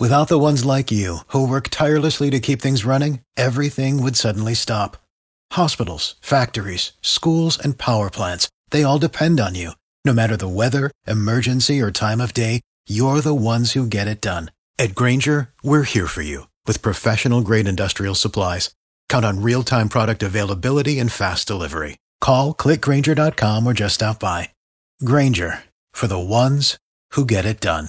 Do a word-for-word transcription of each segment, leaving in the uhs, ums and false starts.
Without the ones like you, who work tirelessly to keep things running, everything would suddenly stop. Hospitals, factories, schools, and power plants, they all depend on you. No matter the weather, emergency, or time of day, you're the ones who get it done. At Grainger, we're here for you with professional-grade industrial supplies. Count on real-time product availability and fast delivery. Call, click Grainger dot com, or just stop by. Grainger, for the ones who get it done.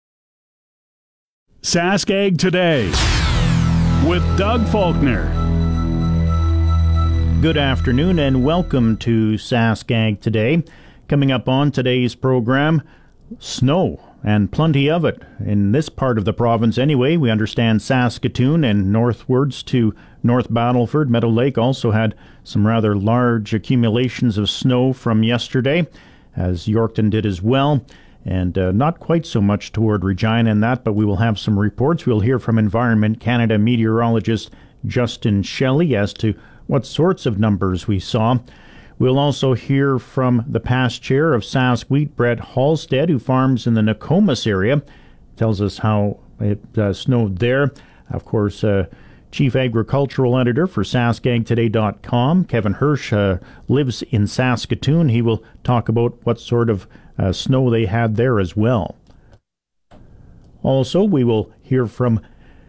Sask Ag Today with Doug Faulkner. Good afternoon and welcome to Sask Ag Today. Coming up on today's program, snow and plenty of it in this part of the province anyway. We understand Saskatoon and northwards to North Battleford, Meadow Lake also had some rather large accumulations of snow from yesterday, as Yorkton did as well. And uh, not quite so much toward Regina and that, but we will have some reports. We'll hear from Environment Canada meteorologist Justin Shelley as to what sorts of numbers we saw. We'll also hear from the past chair of Sask Wheat, Brett Halstead, who farms in the Nokomis area. Tells us how it uh, snowed there. Of course, uh, Chief Agricultural Editor for Sask Ag Today dot com, Kevin Hirsch, uh, lives in Saskatoon. He will talk about what sort of Uh, snow they had there as well. Also, we will hear from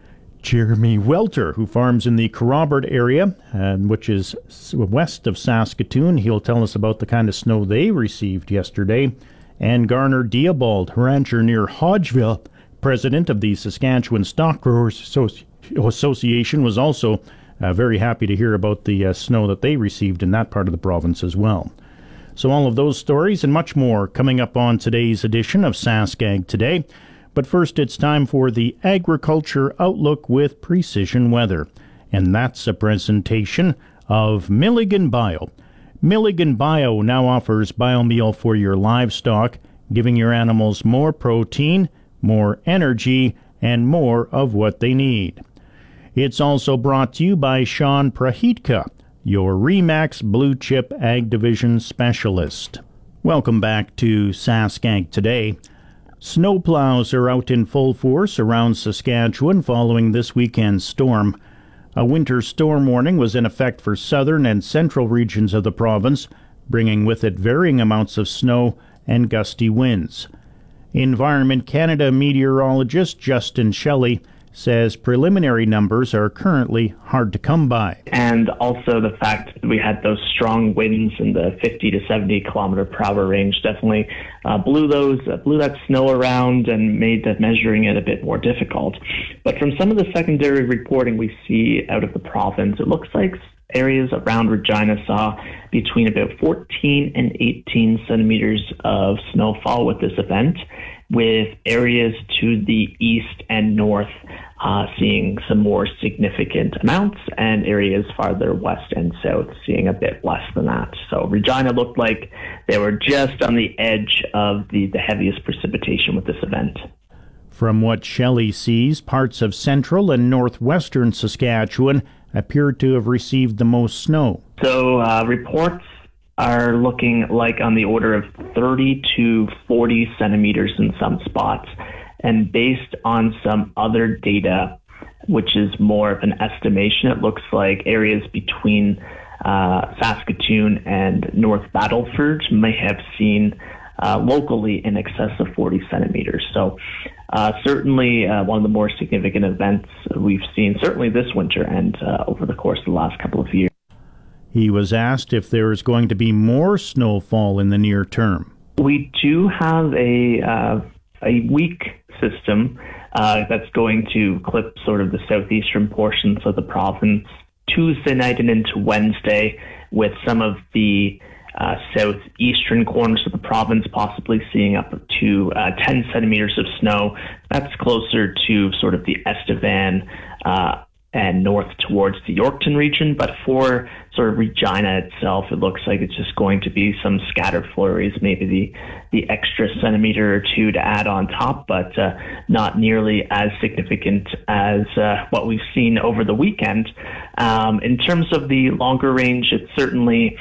Jeremy Welter, who farms in the Kerrobert area, uh, which is west of Saskatoon. He'll tell us about the kind of snow they received yesterday. And Garner Diabald, rancher near Hodgeville, president of the Saskatchewan Stock Growers Associ- Association, was also uh, very happy to hear about the uh, snow that they received in that part of the province as well. So all of those stories and much more coming up on today's edition of Sask Ag Today. But first, it's time for the Agriculture Outlook with Precision Weather. And that's a presentation of Milligan Bio. Milligan Bio now offers biomeal for your livestock, giving your animals more protein, more energy, and more of what they need. It's also brought to you by Sean Prahitka, your Remax Blue Chip Ag Division Specialist. Welcome back to Sask Ag Today. Snowplows are out in full force around Saskatchewan following this weekend's storm. A winter storm warning was in effect for southern and central regions of the province, bringing with it varying amounts of snow and gusty winds. Environment Canada meteorologist Justin Shelley says preliminary numbers are currently hard to come by. And also the fact that we had those strong winds in the fifty to seventy kilometer per hour range definitely uh, blew those, uh, blew that snow around and made that measuring it a bit more difficult. But from some of the secondary reporting we see out of the province, it looks like areas around Regina saw between about fourteen and eighteen centimeters of snowfall with this event, with areas to the east and north uh, seeing some more significant amounts, and areas farther west and south seeing a bit less than that. So Regina looked like they were just on the edge of the, the heaviest precipitation with this event. From what Shelley sees, parts of central and northwestern Saskatchewan appear to have received the most snow. So uh, reports are looking like on the order of thirty to forty centimeters in some spots. And based on some other data, which is more of an estimation, it looks like areas between uh, Saskatoon and North Battleford may have seen uh, locally in excess of forty centimeters. So uh, certainly uh, one of the more significant events we've seen, certainly this winter and uh, over the course of the last couple of years. He was asked if there is going to be more snowfall in the near term. We do have a uh, a weak system uh, that's going to clip sort of the southeastern portions of the province Tuesday night and into Wednesday, with some of the uh, southeastern corners of the province possibly seeing up to uh, ten centimeters of snow. That's closer to sort of the Estevan uh, and north towards the Yorkton region. But for sort of Regina itself, it looks like it's just going to be some scattered flurries, maybe the, the extra centimeter or two to add on top, but uh, not nearly as significant as uh, what we've seen over the weekend. Um, in terms of the longer range, it's certainly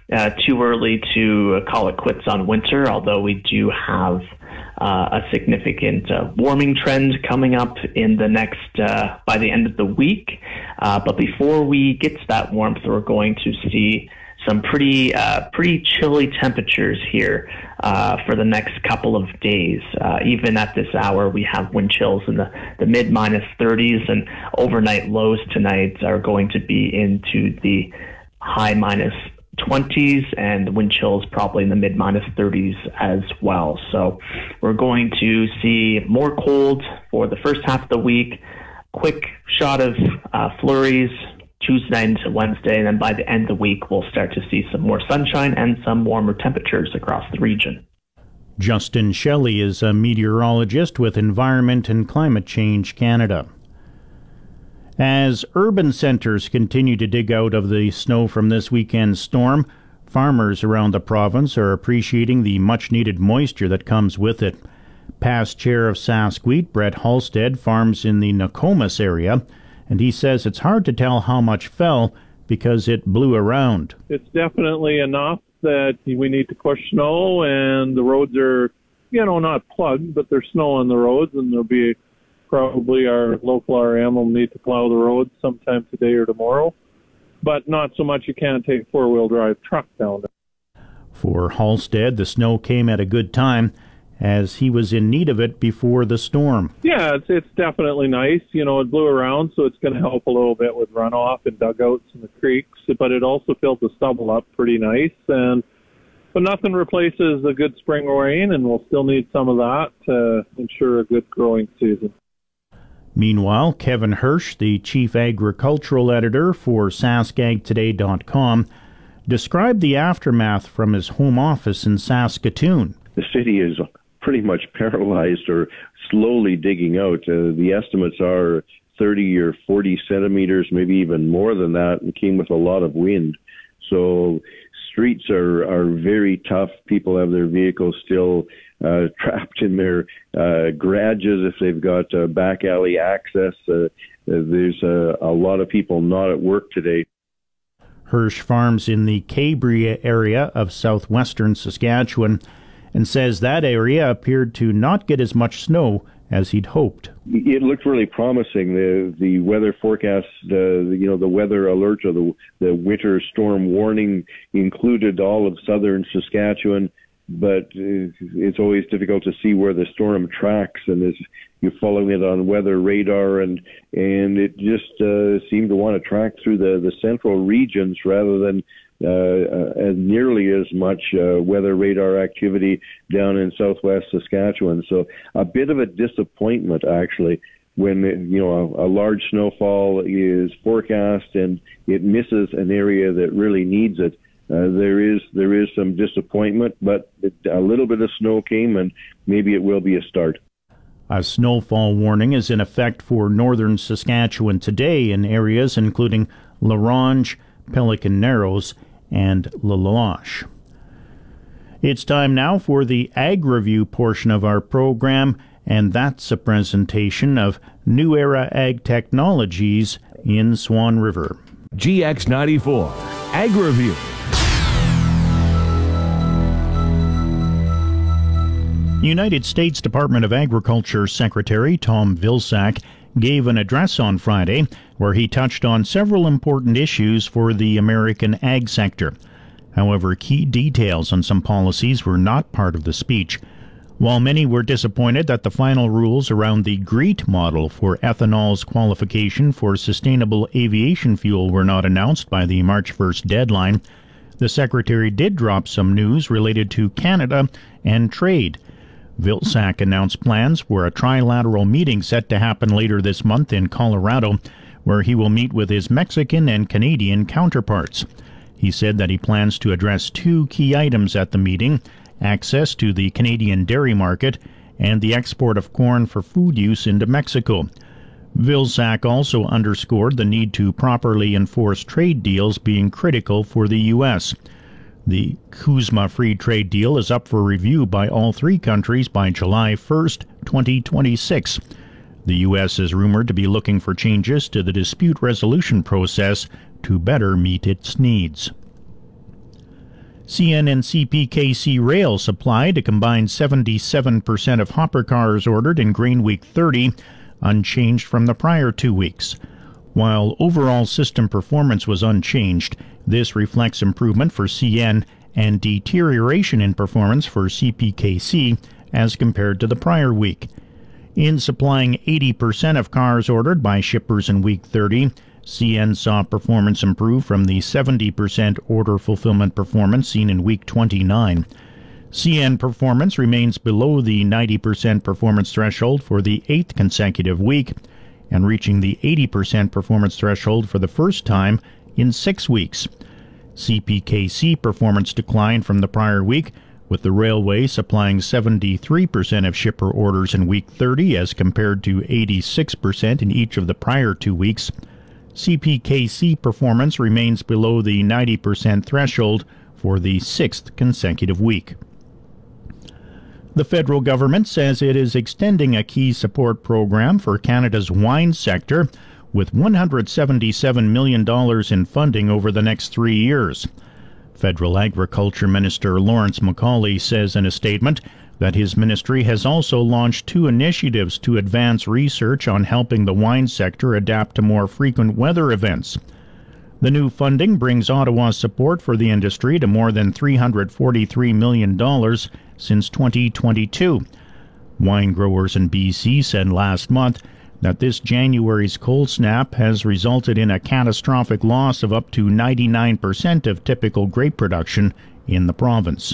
uh, too early to call it quits on winter, although we do have uh, a significant uh, warming trend coming up in the next, uh, by the end of the week. Uh, but before we get to that warmth, we're going to see some pretty uh, pretty chilly temperatures here uh, for the next couple of days. Uh, even at this hour, we have wind chills in the, the mid minus thirties, and overnight lows tonight are going to be into the high minus twenties, and wind chills probably in the mid minus thirties as well. So we're going to see more cold for the first half of the week, quick shot of uh, flurries Tuesday into Wednesday, and then by the end of the week, we'll start to see some more sunshine and some warmer temperatures across the region. Justin Shelley is a meteorologist with Environment and Climate Change Canada. As urban centres continue to dig out of the snow from this weekend's storm, farmers around the province are appreciating the much-needed moisture that comes with it. Past chair of Sask Wheat, Brett Halstead, farms in the Nokomis area, and he says it's hard to tell how much fell because it blew around. It's definitely enough that we need to push snow, and the roads are, you know, not plugged, but there's snow on the roads, and there'll be probably our local R M will need to plow the roads sometime today or tomorrow, but not so much you can't take a four-wheel drive truck down there. For Halstead, the snow came at a good time, as he was in need of it before the storm. Yeah, it's it's definitely nice. You know, it blew around, so it's going to help a little bit with runoff and dugouts in the creeks, but it also filled the stubble up pretty nice. And but nothing replaces a good spring rain, and we'll still need some of that to ensure a good growing season. Meanwhile, Kevin Hirsch, the chief agricultural editor for Sask Ag Today dot com, described the aftermath from his home office in Saskatoon. The city is pretty much paralyzed or slowly digging out. Uh, the estimates are thirty or forty centimeters, maybe even more than that, and came with a lot of wind. So streets are, are very tough. People have their vehicles still uh, trapped in their uh, garages if they've got uh, back alley access. Uh, there's uh, a lot of people not at work today. Hirsch farms in the Cambria area of southwestern Saskatchewan, and says that area appeared to not get as much snow as he'd hoped. It looked really promising. The the weather forecast, uh, you know, the weather alert or the the winter storm warning included all of southern Saskatchewan, but uh, it's always difficult to see where the storm tracks, and as you're following it on weather radar, and and it just uh, seemed to want to track through the the central regions rather than Uh, uh, as nearly as much uh, weather radar activity down in southwest Saskatchewan. So a bit of a disappointment, actually, when you know a, a large snowfall is forecast and it misses an area that really needs it. Uh, there is there is some disappointment, but it, a little bit of snow came, and maybe it will be a start. A snowfall warning is in effect for northern Saskatchewan today in areas including La Ronge, Pelican Narrows, and La Loche. It's time now for the Ag Review portion of our program, and that's a presentation of New Era Ag Technologies in Swan River. G X ninety-four Ag Review. United States Department of Agriculture Secretary Tom Vilsack gave an address on Friday where he touched on several important issues for the American ag sector. However, key details on some policies were not part of the speech. While many were disappointed that the final rules around the GREET model for ethanol's qualification for sustainable aviation fuel were not announced by the March first deadline, the Secretary did drop some news related to Canada and trade. Vilsack announced plans for a trilateral meeting set to happen later this month in Colorado, where he will meet with his Mexican and Canadian counterparts. He said that he plans to address two key items at the meeting: access to the Canadian dairy market and the export of corn for food use into Mexico. Vilsack also underscored the need to properly enforce trade deals being critical for the U S. The CUSMA free trade deal is up for review by all three countries by July first, twenty twenty-six. The U S is rumored to be looking for changes to the dispute resolution process to better meet its needs. C N and C P K C Rail supplied a combined seventy-seven percent of hopper cars ordered in Grain Week thirty, unchanged from the prior two weeks. While overall system performance was unchanged, this reflects improvement for C N and deterioration in performance for C P K C as compared to the prior week. In supplying eighty percent of cars ordered by shippers in Week thirty, C N saw performance improve from the seventy percent order fulfillment performance seen in Week twenty-nine. C N performance remains below the ninety percent performance threshold for the eighth consecutive week, and reaching the eighty percent performance threshold for the first time in six weeks. C P K C performance declined from the prior week, with the railway supplying seventy-three percent of shipper orders in Week thirty as compared to eighty-six percent in each of the prior two weeks. C P K C performance remains below the ninety percent threshold for the sixth consecutive week. The federal government says it is extending a key support program for Canada's wine sector with one hundred seventy-seven million dollars in funding over the next three years. Federal Agriculture Minister Lawrence Macaulay says in a statement that his ministry has also launched two initiatives to advance research on helping the wine sector adapt to more frequent weather events. The new funding brings Ottawa's support for the industry to more than three hundred forty-three million dollars since twenty twenty-two. Wine growers in B C said last month that this January's cold snap has resulted in a catastrophic loss of up to ninety-nine percent of typical grape production in the province.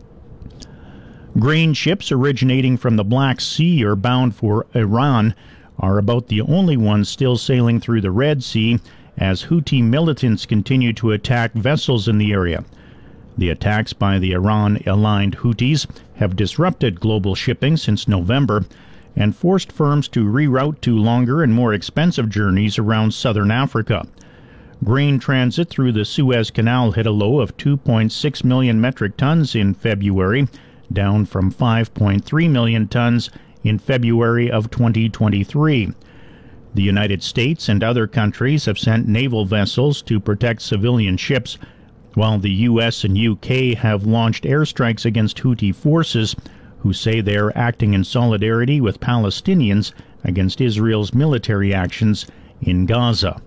Grain ships originating from the Black Sea or bound for Iran are about the only ones still sailing through the Red Sea as Houthi militants continue to attack vessels in the area. The attacks by the Iran-aligned Houthis have disrupted global shipping since November and forced firms to reroute to longer and more expensive journeys around southern Africa. Grain transit through the Suez Canal hit a low of two point six million metric tons in February, down from five point three million tons in February of twenty twenty-three. The United States and other countries have sent naval vessels to protect civilian ships, while the U S and U K have launched airstrikes against Houthi forces, who say they are acting in solidarity with Palestinians against Israel's military actions in Gaza.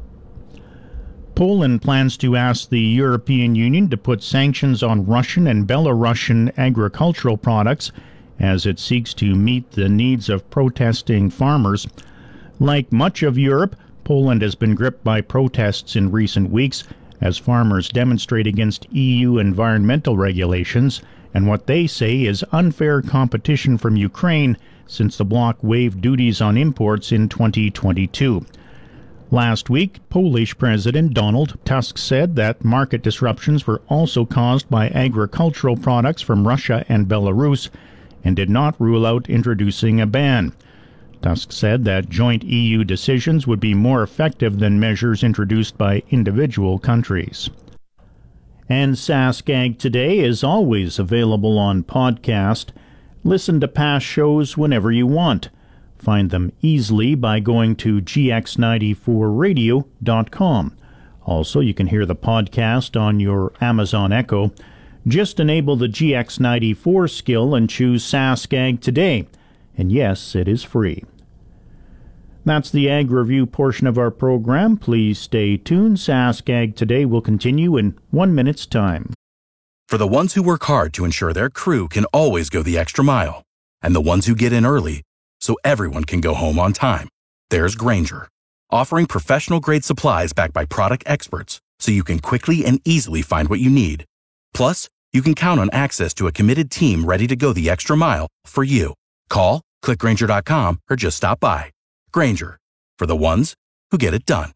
Poland plans to ask the European Union to put sanctions on Russian and Belarusian agricultural products as it seeks to meet the needs of protesting farmers. Like much of Europe, Poland has been gripped by protests in recent weeks as farmers demonstrate against E U environmental regulations and what they say is unfair competition from Ukraine since the bloc waived duties on imports in twenty twenty-two. Last week, Polish President Donald Tusk said that market disruptions were also caused by agricultural products from Russia and Belarus and did not rule out introducing a ban. Tusk said that joint E U decisions would be more effective than measures introduced by individual countries. And SaskAg Today is always available on podcast. Listen to past shows whenever you want. Find them easily by going to g x ninety-four radio dot com. Also, you can hear the podcast on your Amazon Echo. Just enable the G X ninety-four skill and choose SaskAg Today. And yes, it is free. That's the Ag Review portion of our program. Please stay tuned. SaskAg Today will continue in one minute's time. For the ones who work hard to ensure their crew can always go the extra mile, and the ones who get in early so everyone can go home on time, there's Grainger, offering professional-grade supplies backed by product experts so you can quickly and easily find what you need. Plus, you can count on access to a committed team ready to go the extra mile for you. Call, click Grainger dot com, or just stop by. Grainger, for the ones who get it done.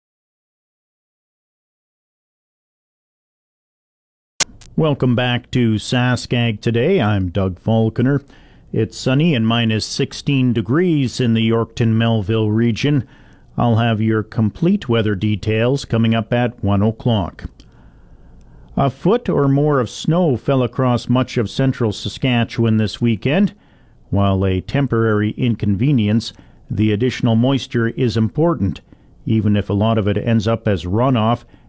Welcome back to SaskAg Today. I'm Doug Falconer. It's sunny and minus sixteen degrees in the Yorkton-Melville region. I'll have your complete weather details coming up at one o'clock. A foot or more of snow fell across much of central Saskatchewan this weekend. While a temporary inconvenience, the additional moisture is important. Even if a lot of it ends up as runoff,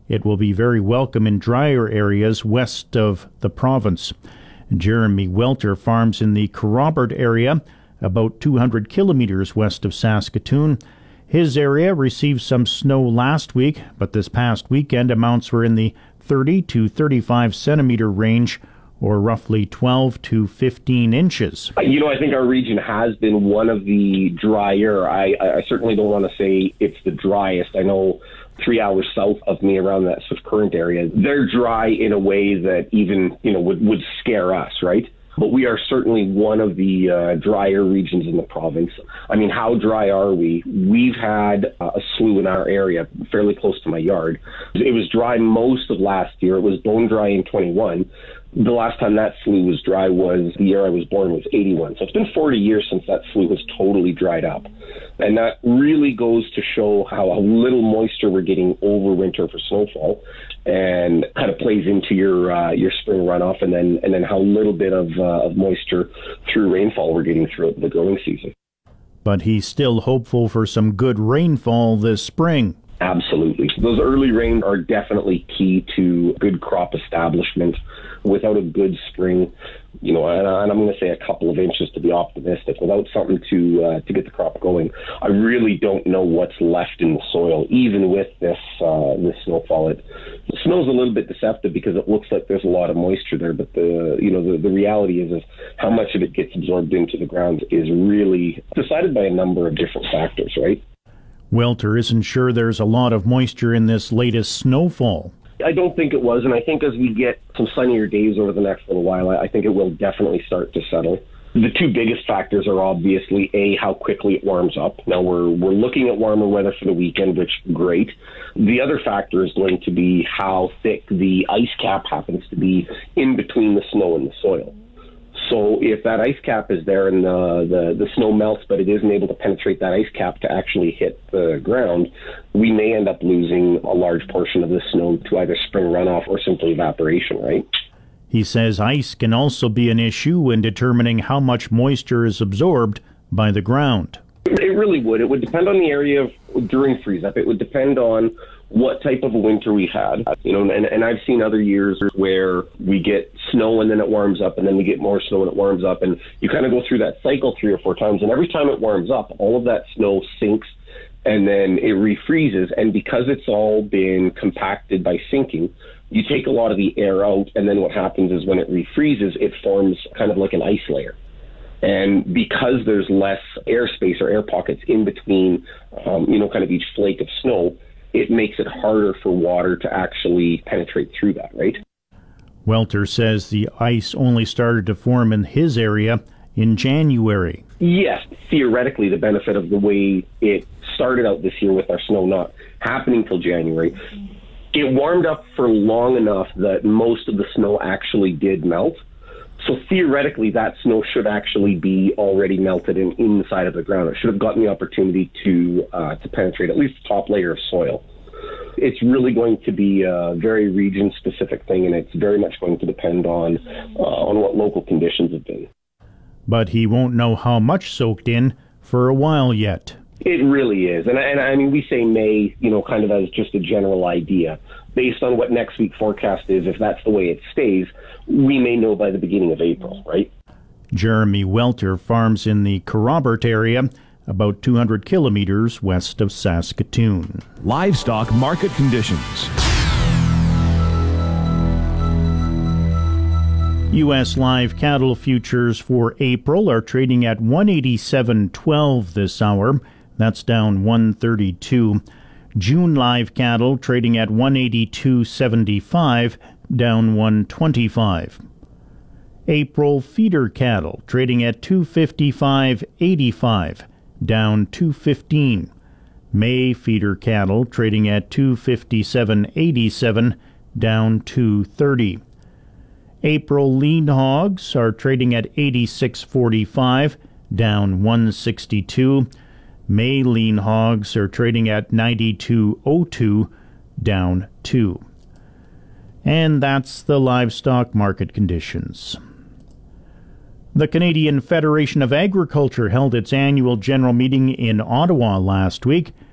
it will be very welcome in drier areas west of the province. Jeremy Welter farms in the Kerrobert area, about two hundred kilometers west of Saskatoon. His area received some snow last week, but this past weekend amounts were in the thirty to thirty-five centimeter range, or roughly twelve to fifteen inches. You know, I think our region has been one of the drier. I, I certainly don't want to say it's the driest. I know three hours south of me around that Swift Current area, they're dry in a way that even, you know, would, would scare us, right? But we are certainly one of the uh, drier regions in the province. I mean, how dry are we? We've had uh, a slough in our area, fairly close to my yard. It was dry most of last year. It was bone dry in twenty-one. The last time that slough was dry was the year I was born, was eighty-one. So it's been forty years since that slough was totally dried up. And that really goes to show how a little moisture we're getting over winter for snowfall, and kind of plays into your uh, your spring runoff, and then and then how little bit of, uh, of moisture through rainfall we're getting throughout the growing season. But he's still hopeful for some good rainfall this spring. Absolutely. Those early rains are definitely key to good crop establishment. Without a good spring, you know, and, and I'm going to say a couple of inches to be optimistic, without something to uh, to get the crop going, I really don't know what's left in the soil, even with this uh, this snowfall. It, the snow's a little bit deceptive because it looks like there's a lot of moisture there, but the you know the, the reality is, is how much of it gets absorbed into the ground is really decided by a number of different factors, right? Welter isn't sure there's a lot of moisture in this latest snowfall. I don't think it was, and I think as we get some sunnier days over the next little while, I think it will definitely start to settle. The two biggest factors are obviously, A, how quickly it warms up. Now, we're we're looking at warmer weather for the weekend, which is great. The other factor is going to be how thick the ice cap happens to be in between the snow and the soil. So if that ice cap is there and the, the, the snow melts, but it isn't able to penetrate that ice cap to actually hit the ground, we may end up losing a large portion of the snow to either spring runoff or simply evaporation, right? He says ice can also be an issue in determining how much moisture is absorbed by the ground. It really would. It would depend on the area of, during freeze-up. It would depend on what type of a winter we had. You know, and, and I've seen other years where we get snow and then it warms up, and then we get more snow and it warms up, and you kind of go through that cycle three or four times, and every time it warms up, all of that snow sinks and then it refreezes, and because it's all been compacted by sinking, you take a lot of the air out, and then what happens is when it refreezes, it forms kind of like an ice layer. And because there's less airspace or air pockets in between, um, you know, kind of each flake of snow, it makes it harder for water to actually penetrate through that, right? Welter says the ice only started to form in his area in January. Yes, theoretically, the benefit of the way it started out this year with our snow not happening till January, it warmed up for long enough that most of the snow actually did melt. So theoretically, that snow should actually be already melted in inside of the ground. It should have gotten the opportunity to uh, to penetrate at least the top layer of soil. It's really going to be a very region-specific thing, and it's very much going to depend on uh, on what local conditions have been. But he won't know how much soaked in for a while yet. It really is. And, and I mean, we say May, you know, kind of as just a general idea. Based on what next week's forecast is, if that's the way it stays, we may know by the beginning of April, right? Jeremy Welter farms in the Kerrobert area, about two hundred kilometers west of Saskatoon. Livestock market conditions. U S live cattle futures for April are trading at one eighty-seven twelve this hour. That's down one thirty-two. June live cattle trading at one eighty-two seventy-five, down one twenty-five. April feeder cattle trading at two fifty-five eighty-five, down two fifteen. May feeder cattle trading at two fifty-seven eighty-seven, down two thirty. April lean hogs are trading at eighty-six forty-five, down one sixty-two. May lean hogs are trading at ninety-two oh two, down two. And that's the livestock market conditions. The Canadian Federation of Agriculture held its annual general meeting in Ottawa last week.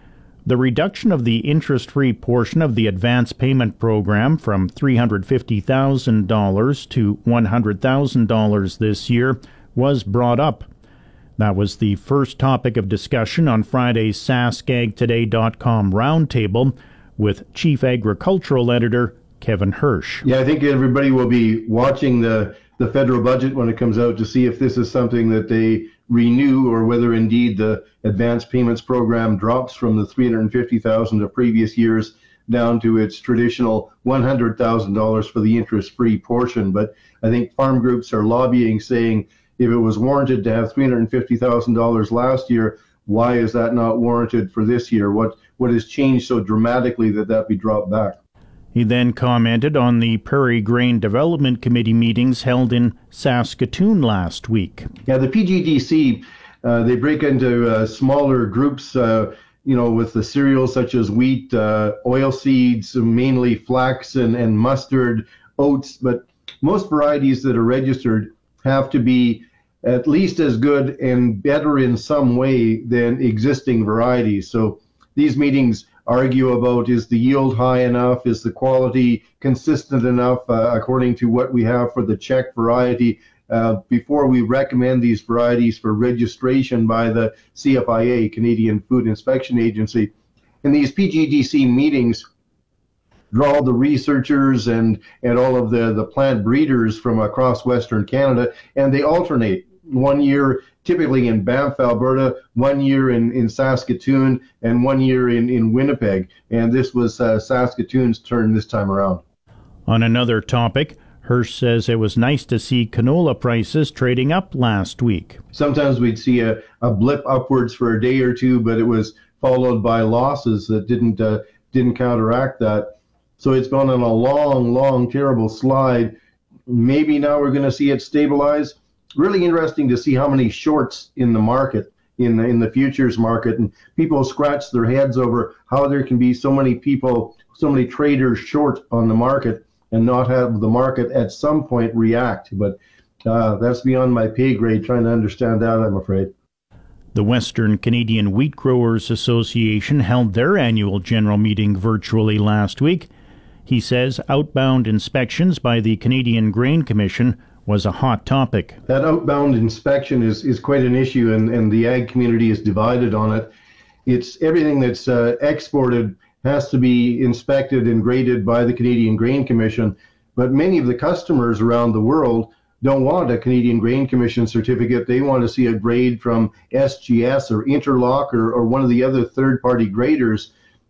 The reduction of the interest-free portion of the advance payment program from three hundred fifty thousand dollars to one hundred thousand dollars this year was brought up. That was the first topic of discussion on Friday's Sask Ag Today dot com roundtable with Chief Agricultural Editor Kevin Hirsch. Yeah, I think everybody will be watching the, the federal budget when it comes out to see if this is something that they renew or whether indeed the advance payments program drops from the three hundred fifty thousand dollars of previous years down to its traditional one hundred thousand dollars for the interest-free portion. But I think farm groups are lobbying, saying if it was warranted to have three hundred fifty thousand dollars last year, why is that not warranted for this year? What what has changed so dramatically that that be dropped back? He then commented on the Prairie Grain Development Committee meetings held in Saskatoon last week. Yeah, the P G D C, uh, they break into uh, smaller groups, uh, you know, with the cereals such as wheat, uh, oil seeds, mainly flax and, and mustard, oats. But most varieties that are registered have to be at least as good and better in some way than existing varieties. So these meetings argue about, is the yield high enough, is the quality consistent enough uh, according to what we have for the Czech variety uh, before we recommend these varieties for registration by the C F I A, Canadian Food Inspection Agency. And these P G D C meetings draw the researchers and, and all of the, the plant breeders from across Western Canada, and they alternate. One year typically in Banff, Alberta, one year in, in Saskatoon, and one year in, in Winnipeg. And this was uh, Saskatoon's turn this time around. On another topic, Hirsch says it was nice to see canola prices trading up last week. Sometimes we'd see a, a blip upwards for a day or two, but it was followed by losses that didn't uh, didn't counteract that. So it's gone on a long, long, terrible slide. Maybe now we're going to see it stabilize. Really interesting to see how many shorts in the market, in the, in the futures market, and people scratch their heads over how there can be so many people, so many traders short on the market and not have the market at some point react. But uh, that's beyond my pay grade trying to understand that, I'm afraid. The Western Canadian Wheat Growers Association held their annual general meeting virtually last week. He says outbound inspections by the Canadian Grain Commission was a hot topic. That outbound inspection is, is quite an issue, and, and the ag community is divided on it. It's everything that's uh, exported has to be inspected and graded by the Canadian Grain Commission, but many of the customers around the world don't want a Canadian Grain Commission certificate. They want to see a grade from S G S or Interlock or, or one of the other third-party graders.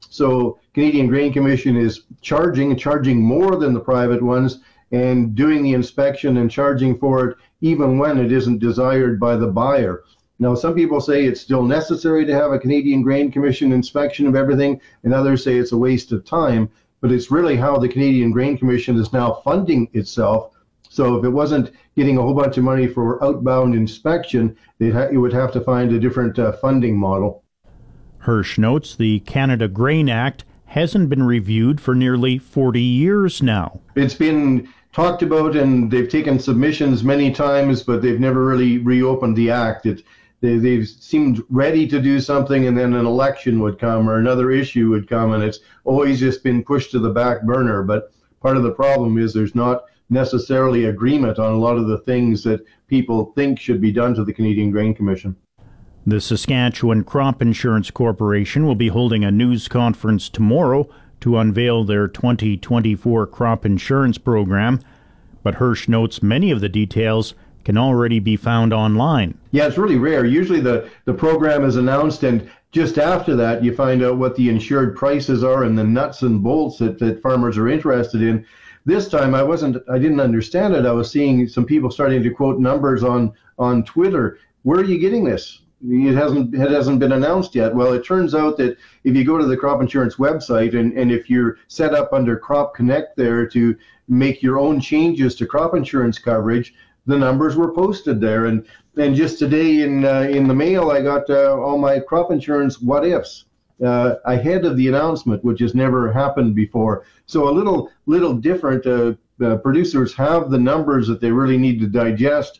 So Canadian Grain Commission is charging, charging more than the private ones, and doing the inspection and charging for it even when it isn't desired by the buyer. Now, some people say it's still necessary to have a Canadian Grain Commission inspection of everything, and others say it's a waste of time, but it's really how the Canadian Grain Commission is now funding itself. So if it wasn't getting a whole bunch of money for outbound inspection, it, ha- it would have to find a different uh, funding model. Hirsch notes the Canada Grain Act hasn't been reviewed for nearly forty years now. It's been talked about, and they've taken submissions many times, but they've never really reopened the act. It, they, they've seemed ready to do something, and then an election would come or another issue would come, and it's always just been pushed to the back burner. But part of the problem is there's not necessarily agreement on a lot of the things that people think should be done to the Canadian Grain Commission. The Saskatchewan Crop Insurance Corporation will be holding a news conference tomorrow to unveil their twenty twenty-four crop insurance program, but Hirsch notes many of the details can already be found online. Yeah, it's really rare. Usually the, the program is announced, and just after that you find out what the insured prices are and the nuts and bolts that, that farmers are interested in. This time I wasn't, I didn't understand it. I was seeing some people starting to quote numbers on, on Twitter. Where are you getting this? It hasn't it hasn't been announced yet. Well, it turns out that if you go to the crop insurance website and, and if you're set up under Crop Connect there to make your own changes to crop insurance coverage, the numbers were posted there. And and just today in uh, in the mail, I got uh, all my crop insurance what ifs uh, ahead of the announcement, which has never happened before. So a little little different. Uh, uh, producers have the numbers that they really need to digest.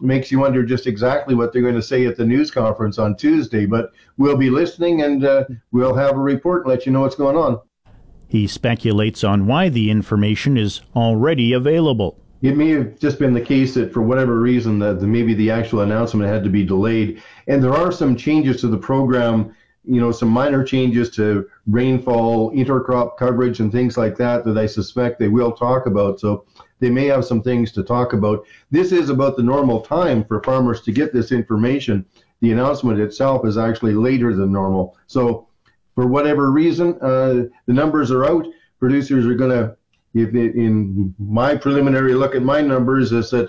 makes you wonder just exactly what they're going to say at the news conference on Tuesday. But we'll be listening, and uh, we'll have a report and let you know what's going on. He speculates on why the information is already available. It may have just been the case that for whatever reason that the, maybe the actual announcement had to be delayed. And there are some changes to the program, you know, some minor changes to rainfall, intercrop coverage, and things like that that I suspect they will talk about. So they may have some things to talk about. This is about the normal time for farmers to get this information. The announcement itself is actually later than normal. So for whatever reason, uh, the numbers are out. Producers are going to, if it, in my preliminary look at my numbers, is that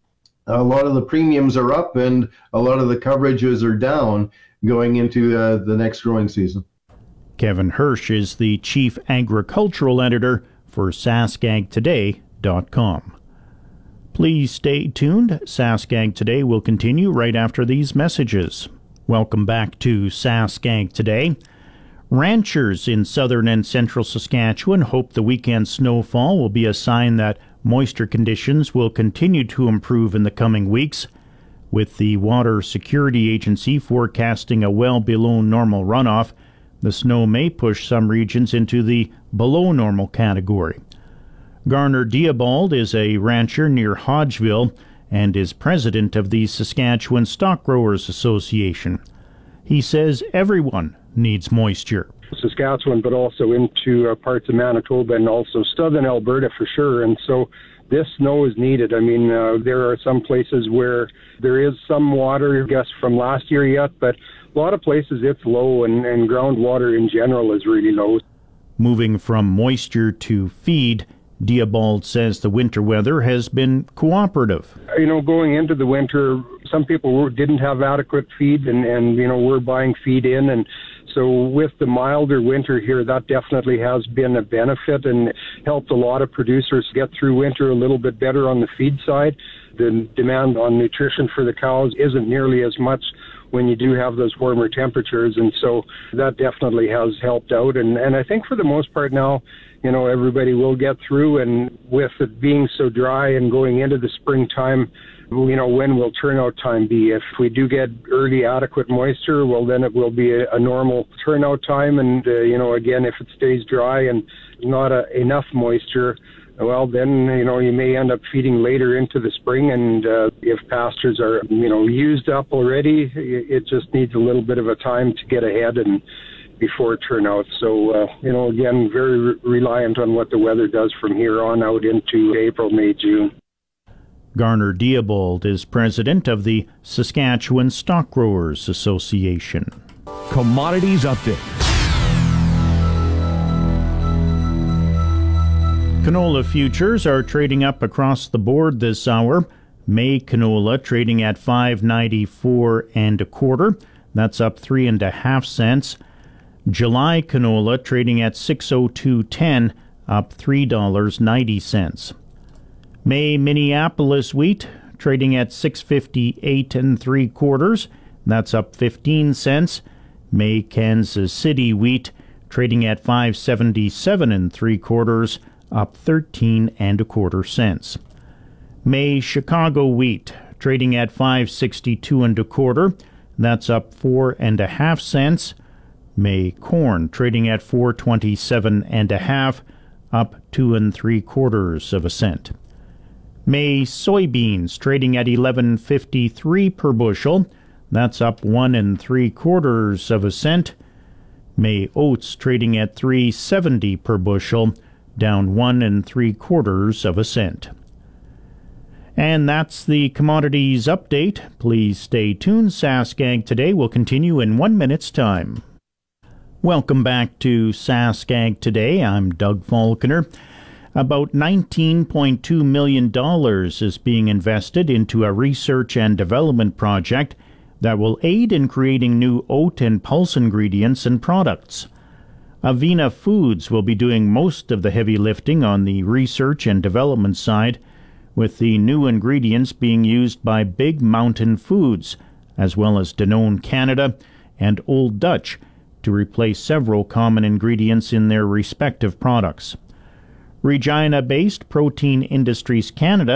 a lot of the premiums are up and a lot of the coverages are down going into uh, the next growing season. Kevin Hirsch is the Chief Agricultural Editor for Sask Ag Today dot com. Please stay tuned. Sask Ag Today will continue right after these messages. Welcome back to Sask Ag Today. Ranchers in southern and central Saskatchewan hope the weekend snowfall will be a sign that moisture conditions will continue to improve in the coming weeks, with the Water Security Agency forecasting a well below normal runoff. The snow may push some regions into the below normal category. Garner Diabald is a rancher near Hodgeville and is president of the Saskatchewan Stock Growers Association. He says everyone needs moisture. Saskatchewan, but also into uh, parts of Manitoba and also southern Alberta for sure. And so this snow is needed. I mean, uh, there are some places where there is some water, I guess, from last year yet, but a lot of places it's low, and, and groundwater in general is really low. Moving from moisture to feed, Diabald says the winter weather has been cooperative. You know, going into the winter, some people didn't have adequate feed, and, and you know, we're buying feed in, and so with the milder winter here, that definitely has been a benefit and helped a lot of producers get through winter a little bit better on the feed side. The demand on nutrition for the cows isn't nearly as much when you do have those warmer temperatures, and so that definitely has helped out. And, and I think for the most part now, you know, everybody will get through, and with it being so dry and going into the springtime, you know, when will turnout time be? If we do get early adequate moisture, well, then it will be a, a normal turnout time. And, uh, you know, again, if it stays dry and not a, enough moisture, well, then, you know, you may end up feeding later into the spring. And uh, if pastures are, you know, used up already, it just needs a little bit of a time to get ahead and before turnout. So, uh, you know, again, very re- reliant on what the weather does from here on out into April, May, June. Garner Diabald is president of the Saskatchewan Stock Growers Association. Commodities Update. Canola futures are trading up across the board this hour. May canola trading at five ninety-four and a quarter. That's up three and a half cents. July canola trading at six oh two ten, up three dollars and ninety cents. May Minneapolis wheat trading at six fifty-eight and three quarters. That's up fifteen cents. May Kansas City wheat trading at five seventy-seven and three quarters, up thirteen and a quarter cents. May Chicago wheat trading at five sixty-two and a quarter. That's up four and a half cents. May corn trading at four twenty-seven and a half, up two and three quarters of a cent. May soybeans trading at eleven fifty-three per bushel. That's up one and three quarters of a cent. May oats trading at three seventy per bushel, down one and three quarters of a cent. And that's the commodities update. Please stay tuned. Sask Ag Today will continue in one minute's time. Welcome back to Sask Ag Today. I'm Doug Falconer. About nineteen point two million dollars is being invested into a research and development project that will aid in creating new oat and pulse ingredients and products. Avena Foods will be doing most of the heavy lifting on the research and development side, with the new ingredients being used by Big Mountain Foods, as well as Danone Canada and Old Dutch, to replace several common ingredients in their respective products. Regina-based Protein Industries Canada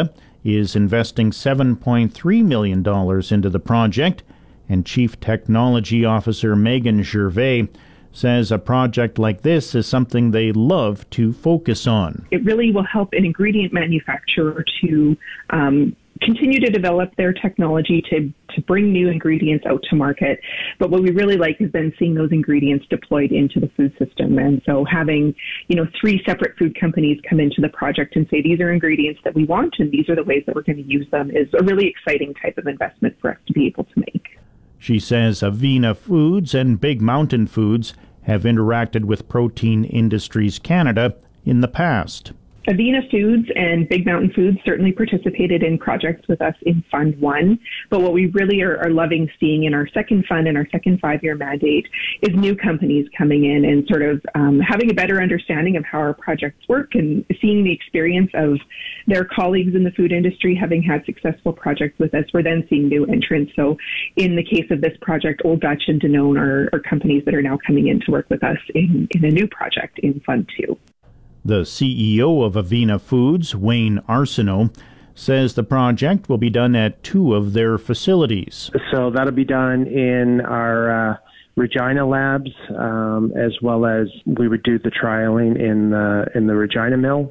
is investing seven point three million dollars into the project, and Chief Technology Officer Megan Gervais says a project like this is something they love to focus on. It really will help an ingredient manufacturer to um, continue to develop their technology to, to bring new ingredients out to market. But what we really like is then seeing those ingredients deployed into the food system. And so having, you know, three separate food companies come into the project and say, these are ingredients that we want and these are the ways that we're going to use them is a really exciting type of investment for us to be able to make. She says Avena Foods and Big Mountain Foods have interacted with Protein Industries Canada in the past. Avena Foods and Big Mountain Foods certainly participated in projects with us in Fund one, but what we really are, are loving seeing in our second fund and our second five-year mandate is new companies coming in and sort of um, having a better understanding of how our projects work and seeing the experience of their colleagues in the food industry having had successful projects with us. We're then seeing new entrants. So in the case of this project, Old Dutch and Danone are, are companies that are now coming in to work with us in, in a new project in Fund two. The C E O of Avena Foods, Wayne Arsenault, says the project will be done at two of their facilities. So that'll be done in our uh, Regina labs, um, as well as we would do the trialing in the, in the Regina mill.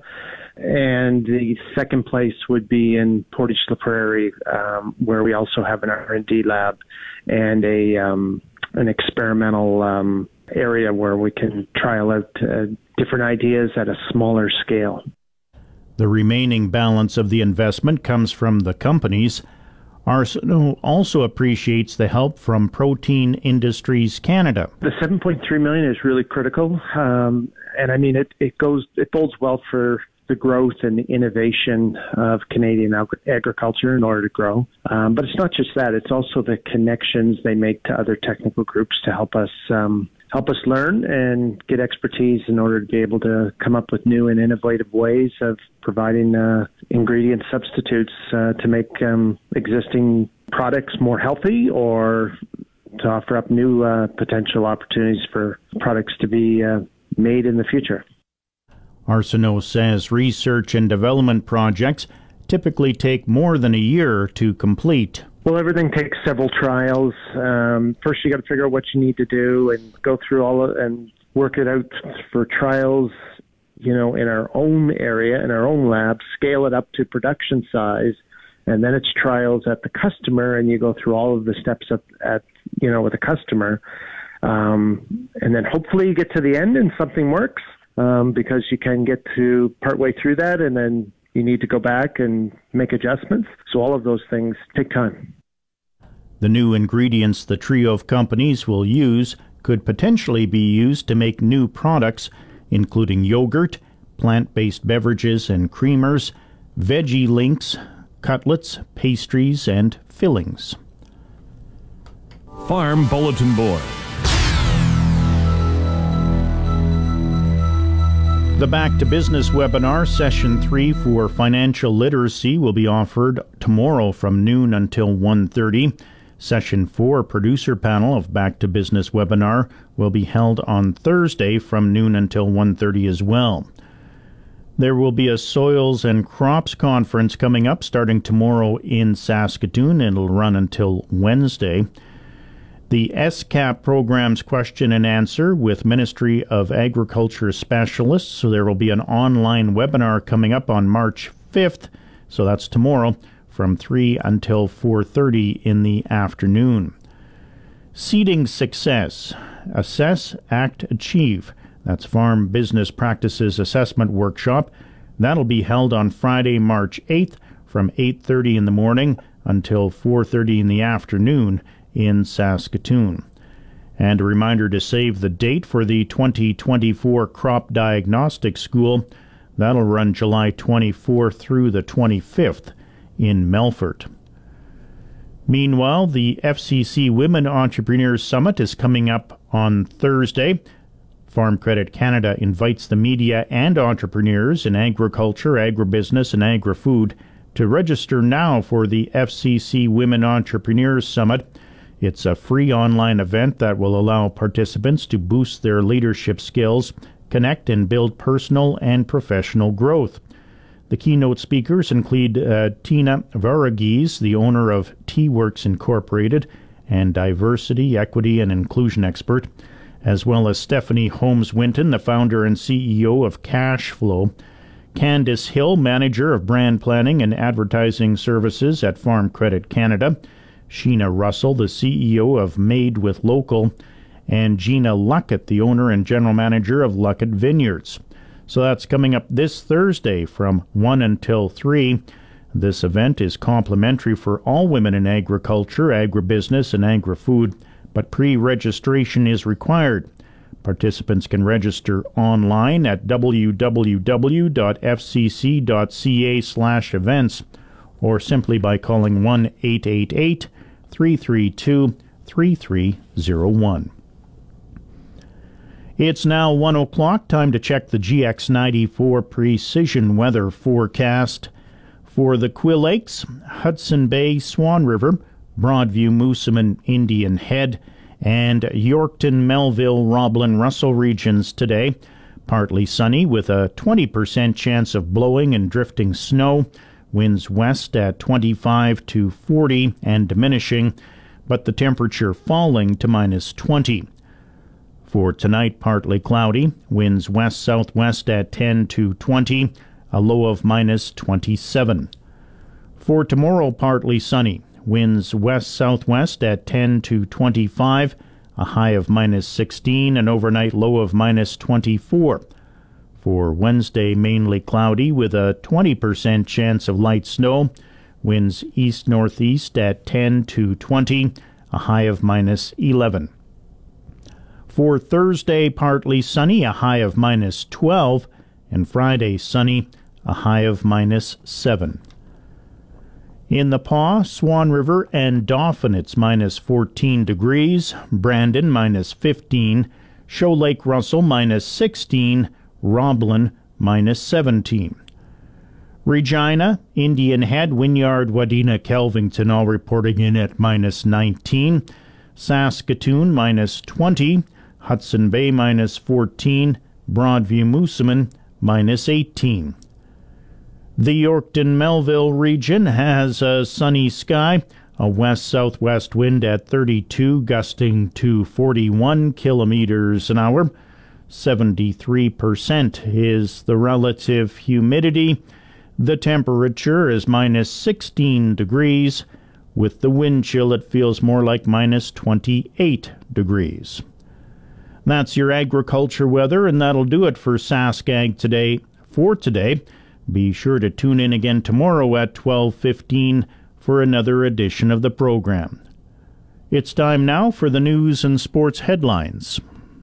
And the second place would be in Portage la Prairie, um, where we also have an R and D lab and a um, an experimental um, area where we can trial out uh, different ideas at a smaller scale. The remaining balance of the investment comes from the companies. Arsenault also appreciates the help from Protein Industries Canada. The seven point three million dollars is really critical, um, and I mean it, it goes it bodes well for the growth and the innovation of Canadian agriculture in order to grow. Um, but it's not just that; it's also the connections they make to other technical groups to help us um, help us learn and get expertise in order to be able to come up with new and innovative ways of providing uh, ingredient substitutes uh, to make um, existing products more healthy or to offer up new uh, potential opportunities for products to be uh, made in the future. Arsenault says research and development projects typically take more than a year to complete. Well, everything takes several trials. Um, first, you got to figure out what you need to do and go through all of, and work it out for trials, you know, in our own area, in our own lab, scale it up to production size, and then it's trials at the customer, and you go through all of the steps at, at you know, with the customer. Um, and then hopefully you get to the end and something works, um, because you can get to partway through that, and then you need to go back and make adjustments. So all of those things take time. The new ingredients the trio of companies will use could potentially be used to make new products, including yogurt, plant-based beverages and creamers, veggie links, cutlets, pastries, and fillings. Farm Bulletin Board. The Back to Business webinar, Session three for Financial Literacy, will be offered tomorrow from noon until one thirty. Session four Producer Panel of Back to Business webinar will be held on Thursday from noon until one thirty as well. There will be a Soils and Crops Conference coming up starting tomorrow in Saskatoon. It'll run until Wednesday. The S C A P program's question and answer with Ministry of Agriculture specialists. So there will be an online webinar coming up on March fifth. So that's tomorrow from three until four thirty in the afternoon. Seeding Success. Assess, Act, Achieve. That's Farm Business Practices Assessment Workshop. That'll be held on Friday, March eighth from eight thirty in the morning until four thirty in the afternoon in Saskatoon. And a reminder to save the date for the twenty twenty-four Crop Diagnostic School. That'll run July twenty-fourth through the twenty-fifth in Melfort. Meanwhile, the F C C Women Entrepreneurs Summit is coming up on Thursday. Farm Credit Canada invites the media and entrepreneurs in agriculture, agribusiness, and agri-food to register now for the F C C Women Entrepreneurs Summit. It's a free online event that will allow participants to boost their leadership skills, connect and build personal and professional growth. The keynote speakers include uh, Tina Varghese, the owner of T-Works Incorporated and diversity, equity, and inclusion expert, as well as Stephanie Holmes-Winton, the founder and C E O of Cashflow, Candice Hill, manager of brand planning and advertising services at Farm Credit Canada, Sheena Russell, the C E O of Made with Local, and Gina Luckett, the owner and general manager of Luckett Vineyards. So that's coming up this Thursday from one until three. This event is complimentary for all women in agriculture, agribusiness, and agri-food, but pre-registration is required. Participants can register online at w w w dot f c c dot c a slash events or simply by calling one eight eight eight, three three two, three three zero one. It's now one o'clock, time to check the G X ninety-four precision weather forecast. For the Quill Lakes, Hudson Bay, Swan River, Broadview, Moosomin, Indian Head, and Yorkton, Melville, Roblin, Russell regions today. Partly sunny with a twenty percent chance of blowing and drifting snow. Winds west at twenty-five to forty and diminishing, but the temperature falling to minus twenty. For tonight, partly cloudy. Winds west-southwest at ten to twenty, a low of minus twenty-seven. For tomorrow, partly sunny. Winds west-southwest at ten to twenty-five, a high of minus sixteen, an overnight low of minus twenty-four. For Wednesday, mainly cloudy with a twenty percent chance of light snow. Winds east-northeast at ten to twenty, a high of minus eleven. For Thursday, partly sunny, a high of minus twelve, and Friday, sunny, a high of minus seven. In the Paw, Swan River, and Dauphin, it's minus fourteen degrees. Brandon, minus fifteen. Show Lake Russell, minus sixteen. Roblin, minus seventeen. Regina, Indian Head, Wynyard, Wadena, Kelvington, all reporting in at minus nineteen. Saskatoon, minus twenty. Hudson Bay, minus fourteen. Broadview, Moosomin, minus eighteen. The Yorkton-Melville region has a sunny sky, a west-southwest wind at thirty-two, gusting to forty-one kilometers an hour. seventy-three percent is the relative humidity. The temperature is minus sixteen degrees. With the wind chill, it feels more like minus twenty-eight degrees. That's your agriculture weather, and that'll do it for SaskAg today. For today, be sure to tune in again tomorrow at twelve fifteen for another edition of the program. It's time now for the news and sports headlines.